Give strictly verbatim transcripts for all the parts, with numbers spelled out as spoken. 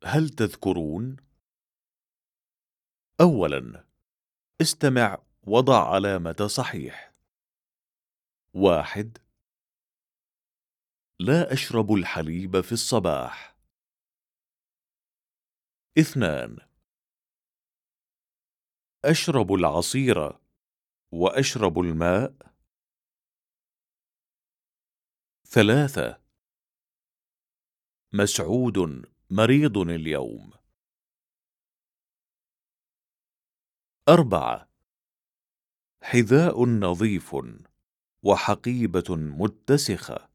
هل تذكرون؟ أولاً، استمع وضع علامة صحيح. واحد: لا أشرب الحليب في الصباح. اثنان: أشرب العصير وأشرب الماء. ثلاثة: مسعود مريض اليوم. أربعة: حذاء نظيف وحقيبة متسخة.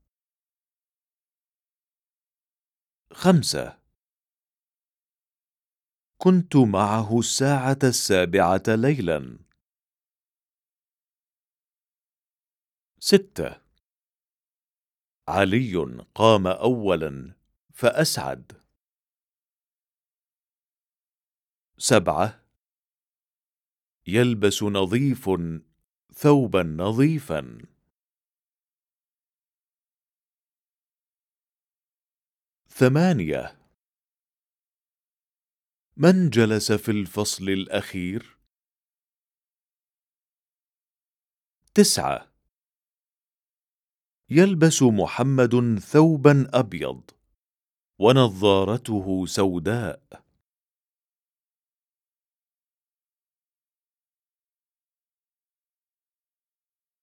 خمسة: كنت معه الساعة السابعة ليلا. ستة: علي قام أولا فأسعد. سبعة: يلبس نظيف ثوبا نظيفا. ثمانية: من جلس في الفصل الأخير؟ تسعة: يلبس محمد ثوبا أبيض ونظارته سوداء.